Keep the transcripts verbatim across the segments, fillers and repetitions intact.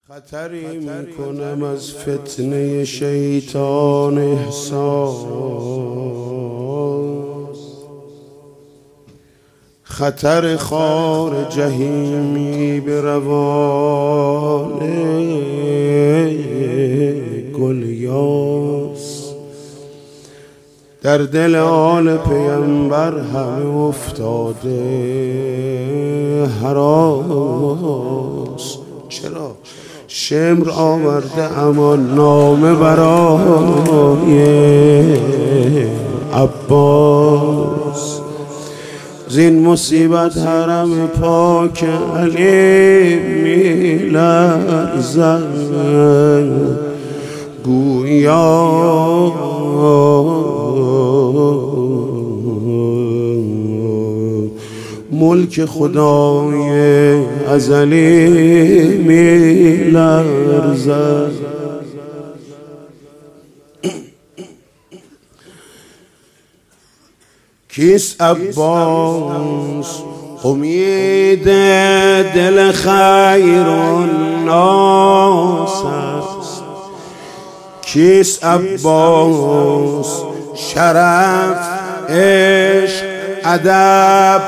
خطری میکنم از فتنه شیطان احساس، خطر خار جهیمی به روان گلیاس، در دل آل پیمبر همه افتاده هراس. چرا؟ شمر آورده اما نامه برای عباس، زین مصیبت حرم پاک علی میلرزد، گویا ملک خدای ازلی میلرزد. کیست عباس امید دل خیر الناس است؟ کیست عباس شرف عشق ادب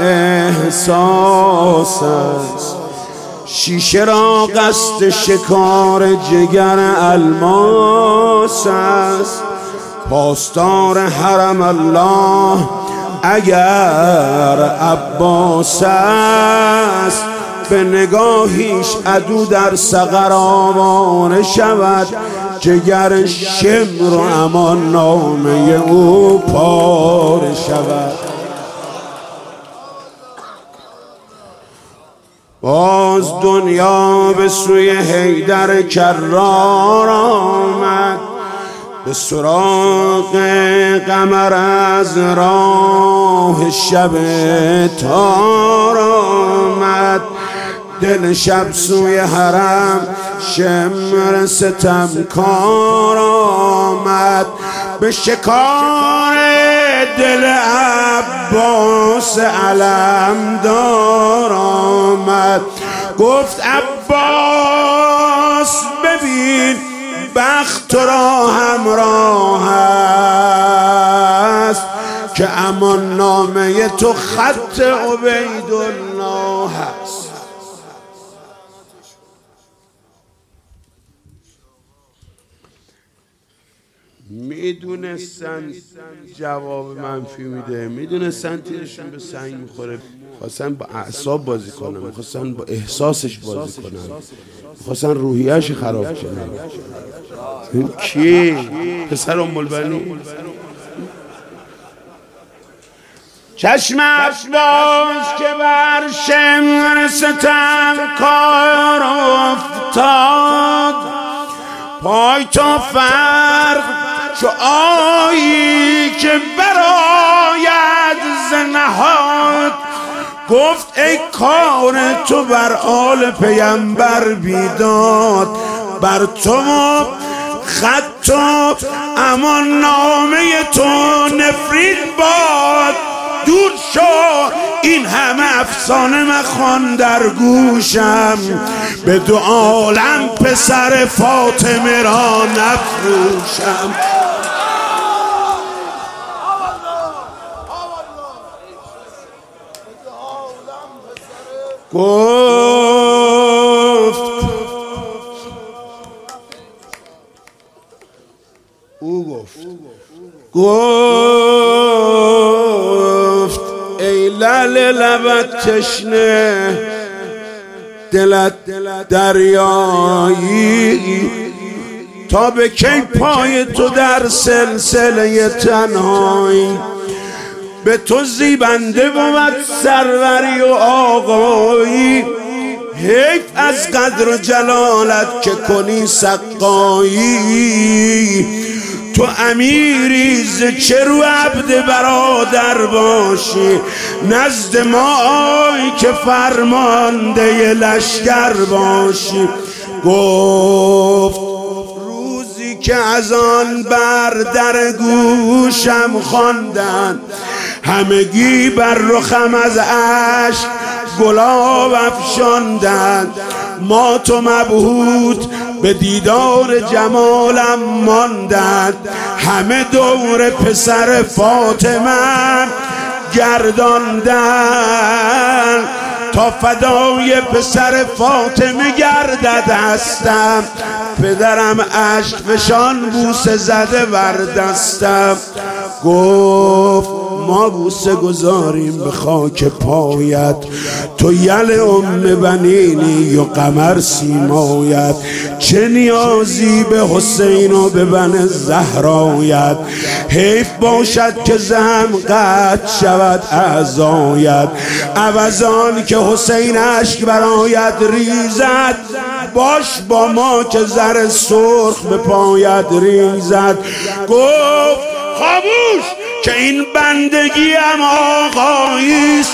احساس است؟ شیشه را قصد شکار جگر الماس است. پاسدار حرم الله اگر عباس است، به نگاهیش عدو در سقر آواره شود، جگر شمر و امان نامه او پاره شود. باز دنیا به سوی حیدر کرار آمد، به سراغ قمر از راه شب تار آمد. دل شب سوی حرم شمر ستمکار آمد، به شکار دل عباس علمدار آمد. گفت عباس ببین بخت تو را همراه است، که امان نامه تو خط عبیدالله است. میدونستن جواب منفی میده، میدونستن تیرشون به سنگ میخوره، خواستن با اعصاب بازی کنن، میخواستن با احساسش بازی کنن، میخواستن روحیه‌اش خراب کنن. کی؟ پسر ام البنین. چشم عباس که بر شمر ستم کار افتاد، پای تا فرق چو آیی که براید ز نهاد. گفت ای کار تو بر آل پیمبر بیداد، بر تو خط و امان نامه تو نفرین باد. دور شو این همه افسانه مخوان در گوشم، به دو عالم پسر فاطمه را نفروشم. گفت او گفت گفت ای لعل لبت تشنه، دلت دریایی، تا به کی پای تو در سلسله تنهایی؟ به تو زیبنده بود سروری و آقایی، حیف از قدر و جلالت که کنی سقایی. تو امیری ز چه رو عبد برادر باشی، نزد ما آی که فرمانده لشکر باشی. گفت روزی که از آن بر در گوشم خواندند، همگی بر رخم از اشک گلاب افشاندند. ما تو مبهوت به دیدار جمالم ماندند، همه دور پسر فاطمه گرداندن، تا فدای پسر فاطمه گردد هستم، پدرم اشک فشان بوسه زده بر دستم. گفت ما بوسه گذاریم به خاک پایت، تو یل ام بنینی و قمر سیمایت، چه نیازی به حسین و به بن زهرایت، حیف باشد که زهم قطع شود اعضایت، عوضان که حسین اشک برایت ریزد، باش با ما که زر سرخ به پایت ریزد. گفت خاموش که این بندگی هم آقاییست،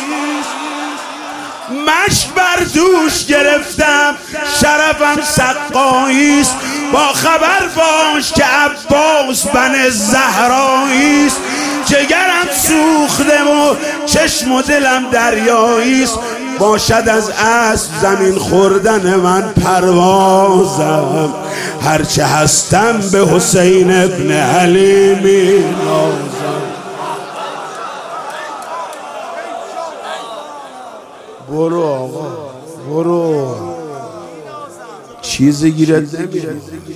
مشک بر دوش گرفتم شرفم سقاییست، با خبر باش که عباس بن زهراییست، جگرم سوخته و چشم و دلم دریاییست، باشد از اسب زمین خوردن من پروازم، هرچه هستم به حسین ابن علی می نازم. برو آقا برو، چیزی گیرد نمیره.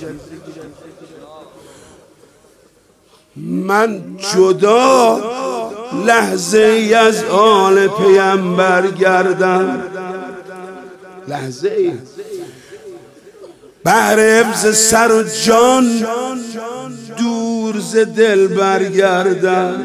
من جدا لحظه ای از آل پیمبر گردم، لحظه ای بهر حفظ سر و جان دور ز دل برگردم.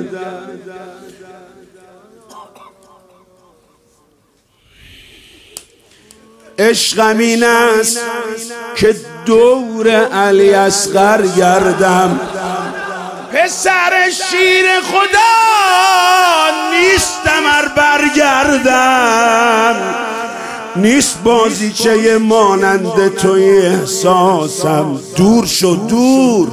عشقم این است که دور علی اصغر گردم، پسر شیر خدا نیستم ار برگردم، نیست بازیچه مانند توی احساسم، دور شو دور.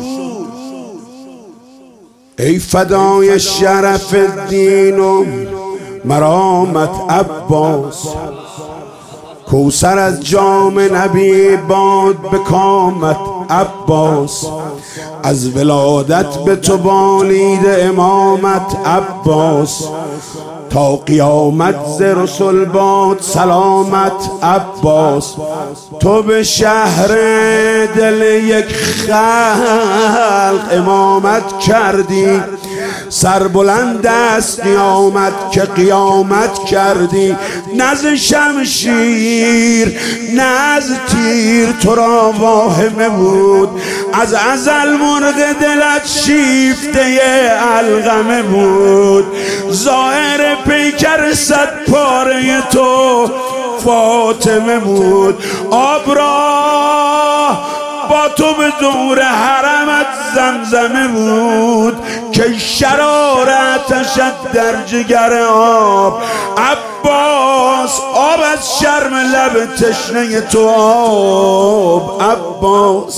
ای فدای شرف الدین و مرامت عباس، کوثر از جام نبی باد به کامت عباس، از ولادت به تو بالید امامت عباس، تا قیامت ز رسول باد سلامت عباس. تو به شهر دل یک خلق امامت کردی، سربلند است قیامت که قیامت کردی، نز شمشیر نز تیر تو را واهمه بود، از ازل مرغ دلت شیفته علقمه بود، ظاهر پیکر صد پاره تو فاطمه بود، آب را با تو به دور حرمت زمزمه بود، که شرارتشت در جگر آب عباس، آب از شرم لب تشنه تو آب عباس،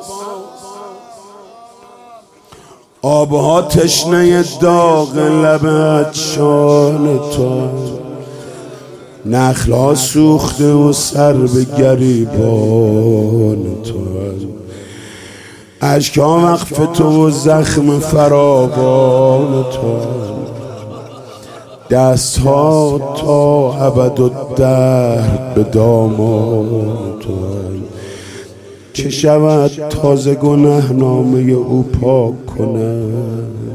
آبها تشنه داغ لبت شان تو، نخلا سوخته و سر به گریبان تو، اشکا وقف تو و زخم فراوان تو، دست ها تا ابد و دهر به دامان تو، چه شود تازه گناه نامه او پاک کند،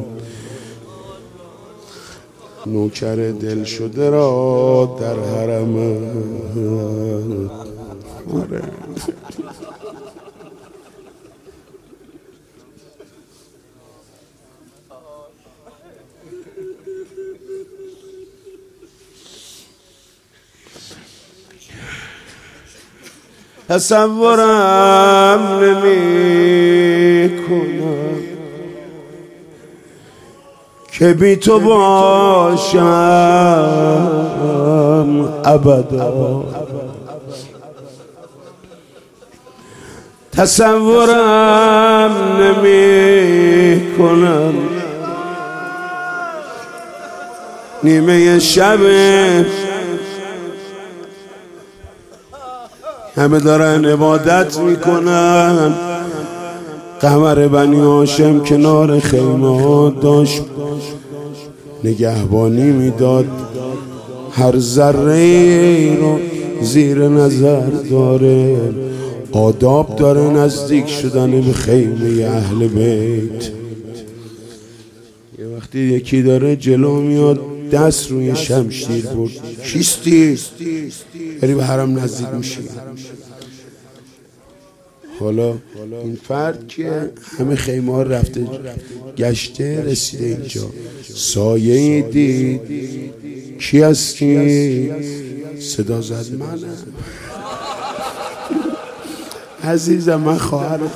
نوکر دل شده را در حرم. آره تصورم نمی کنم که بی تو باشم ابدا، تصورم نمی کنم نیمه شب همه دارن عبادت میکنن. قمر بنی هاشم کنار خیمه داشت نگهبانی میداد، هر ذره رو زیر نظر داره، آداب داره نزدیک شدن به خیمه اهل بیت. یه وقتی یکی داره جلو میاد دست روی شمشیر برد، کیستی؟ بری به حرم نزدیک میشی. حالا این فرد که همه خیمه ها رفته گشته رسیده اینجا، سایه دید، کی هستی؟ صدا زد منم. عزیزم من خواهرتم.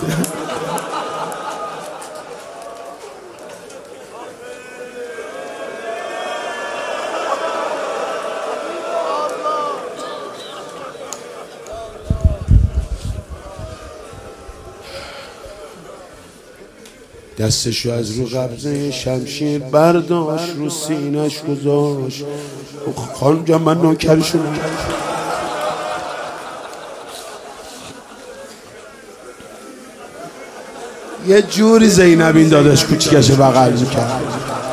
دستشو از رو قبضه شمشیر برداشت، رو سینش گذاشت. خانم جان من نوکرشونم. یه جوری زینب این داداش کوچیکش بغل میکرد،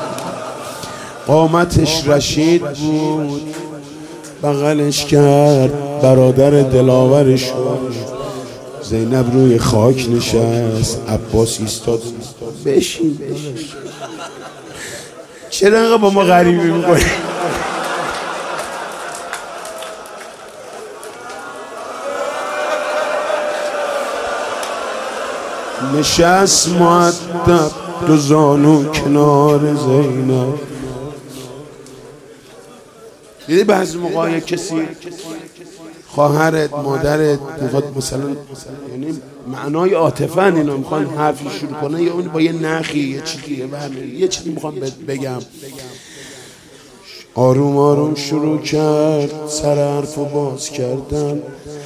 قامتش رشید بود، بغلش کرد، برادر دلاورش بود. زینب روی خاک نشست، عباس ایستاد. بشین چرا انقدر با ما غریبی میکنی؟ نشست مؤدب دو زانو کنار زینب. دیدی بعضی موقع کسی خواهرت مادرت میخواد مثلا، یعنی معنای عاطفه اینا میخوان حرفی شروع کنه، یا اون با یه نخی یه چیزی یه چیزی میخوام بگم، آروم آروم شروع کرد سر حرفو باز کردن.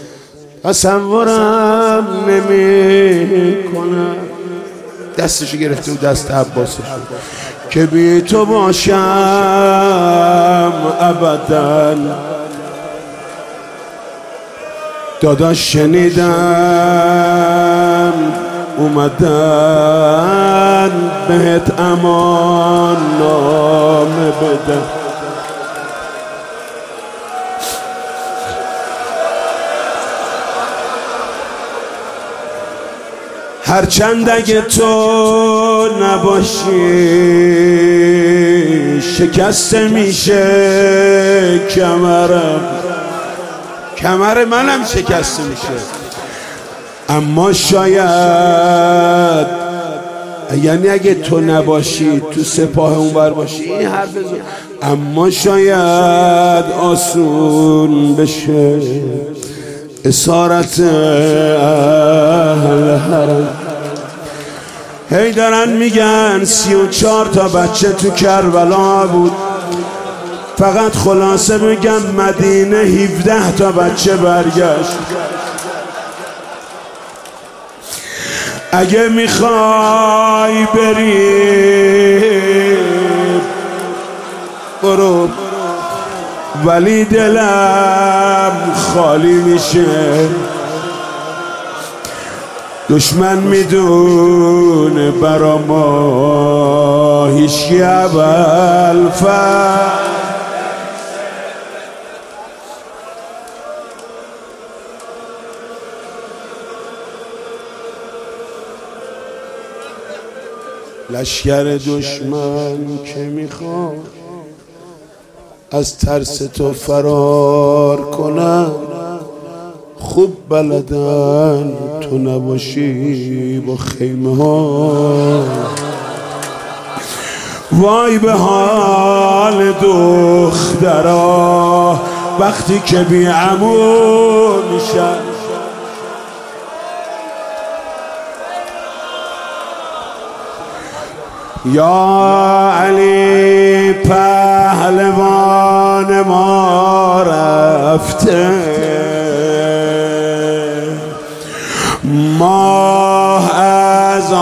تصورم نمی کنم، دستشو گرفته و دست عباسش که بی تو باشم ابداً. داداش شنیدم اومدن بهت امان نامه بدن. هرچند اگه تو نباشی شکسته میشه کمرم، کمر منم شکسته میشه. اما شاید، یعنی اگه تو نباشی تو سپاه اونور باشی این حرف زن. اما شاید آسون بشه اسارت اهل حرم. هی دارن میگن سی و چهار تا بچه تو کربلا بود، فقط خلاصه بگم مدینه هفده تا بچه برگشت. اگه میخوای بری برو، ولی دلم خالی میشه. دشمن میدونه برا ما هیچی اول فر. لشکر دشمن که میخواد از ترس تو فرار کنن، خوب بلدن تو نباشی با خیمه ها. وای به حال دخترا وقتی که بی عمو میشن. یا علی پهلوان ما رفته، ماه از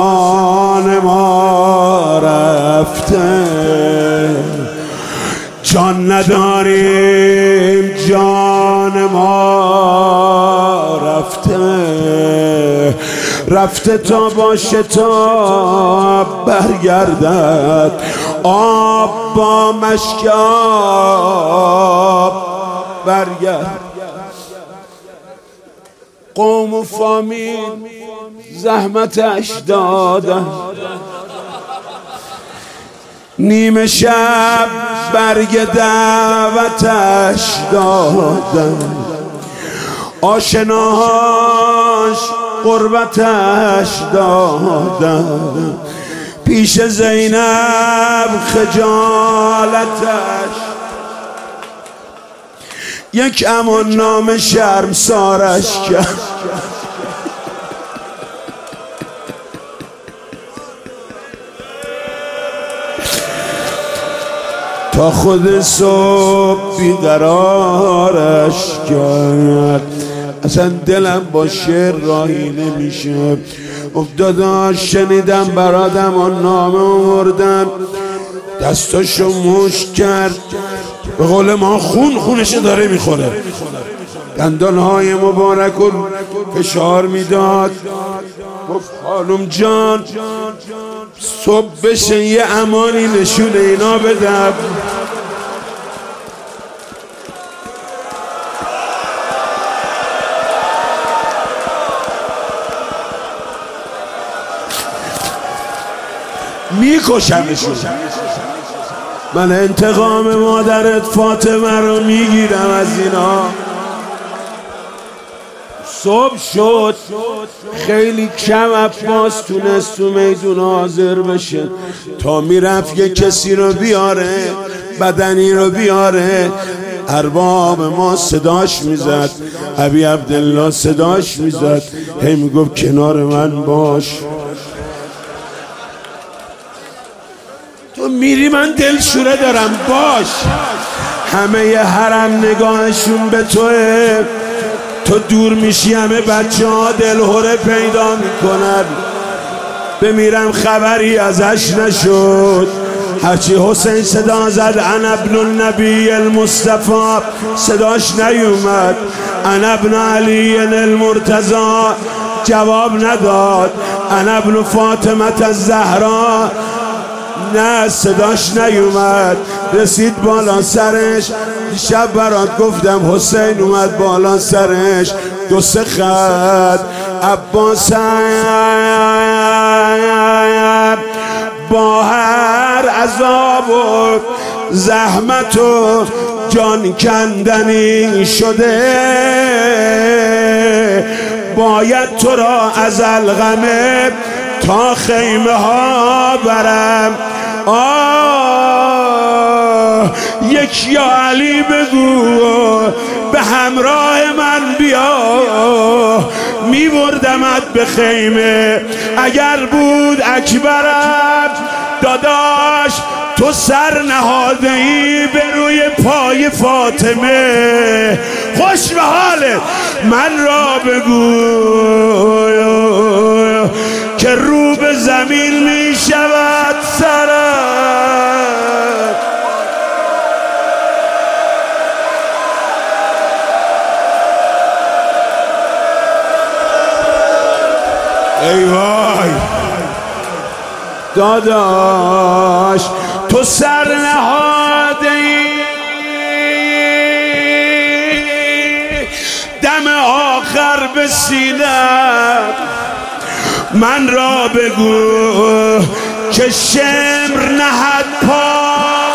آسمان ما رفته، جان نداریم، جان ما رفته رفته تا باشه تا برگردد. آب با مشک آب برگرد. قوم و فامیل زحمتش دادن، نیمه شب برگ دعوتش دادن، آشناهاش قربتش دادن، پیش زینب خجالتش، یک امان نام شرمسارش کرد. تا خود صبح بیقرارش کرد. اصلا دلم با شعر راهی نمیشه. افتادم شنیدم برادم آن نامه آوردن، دستاشو مشت کرد، به قول ما خون خونش داره میخوره، دندانهای مبارک رو فشار میداد. گفت خانم جان صبح بشه یه امانی نشون اینا بدم. میکشمشون. من انتقام مادرت فاطمه رو میگیرم از اینا. صبح شد، خیلی کم عباس تونست تو میدون حاضر بشه. تا میرفت یه کسی رو بیاره، بدنی رو بیاره، ارباب ما صداش میزد، ابی عبدالله صداش میزد، هی میگفت کنار من باش. تو میری من دلشوره دارم باش. همه ی حرم نگاهشون به توه، تو دور میشی همه بچه ها دلهوره پیدا میکنن. بمیرم خبری ازش نشد. هرچی حسین صدا زد انا ابن النبی المصطفى صداش نیومد، انا ابن علی المرتضی جواب نداد، انا ابن فاطمه الزهرا نه صداش نیومد. رسید بالا سرش، شب برات گفتم حسین اومد بالا سرش، دو سه خط عباس با هر عذاب و زحمت و جان کندنی شده، باید تو را از الغمه تا خیمه ها برم. آه یک یا علی بگو به همراه من بیا، می بردمت به خیمه. اگر بود اکبرم داداش تو سر نهاده ای به روی پای فاطمه. خوش به حالت من را بگو که رو به زمین می شود سرم. ای وای داداش تو سر نهاده ای، دم آخر به سینم من را بگو که شمر نهد پا.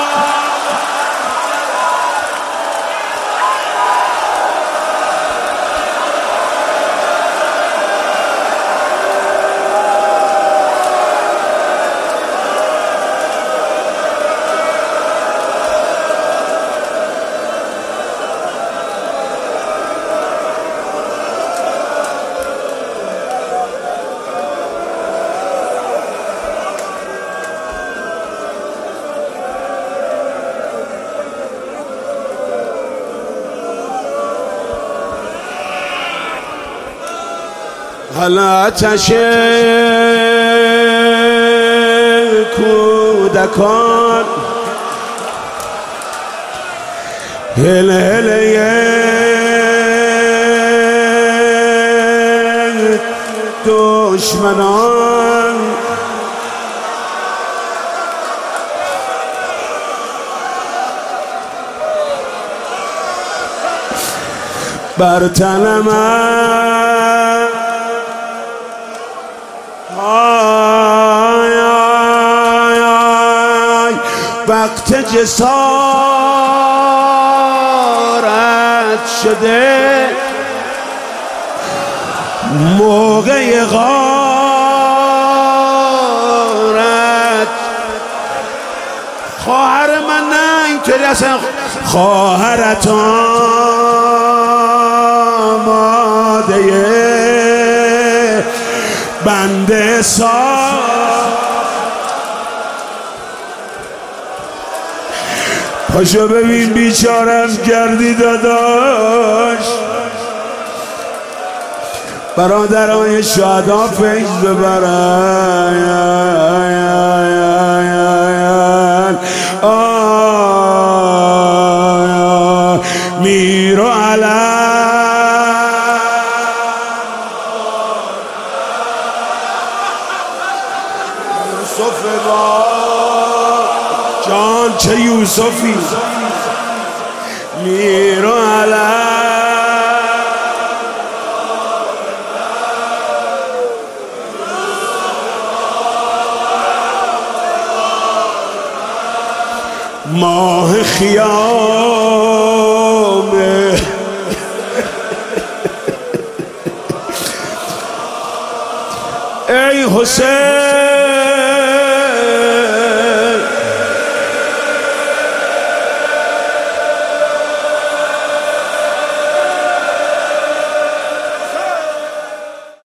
حالا آتش کودکان هل هل دشمنان بر تن من آی آی آی وقت جسارت شده موقع غارت خواهر من نه اینطوری اصلا خواهرت آماده بنده سا پاشو ببین بیچارم کردی داداش برادران شهدا فیض ببرن میر و علم یوسف با جان چه یوسفی میر و علم ماه خیامه ای حسین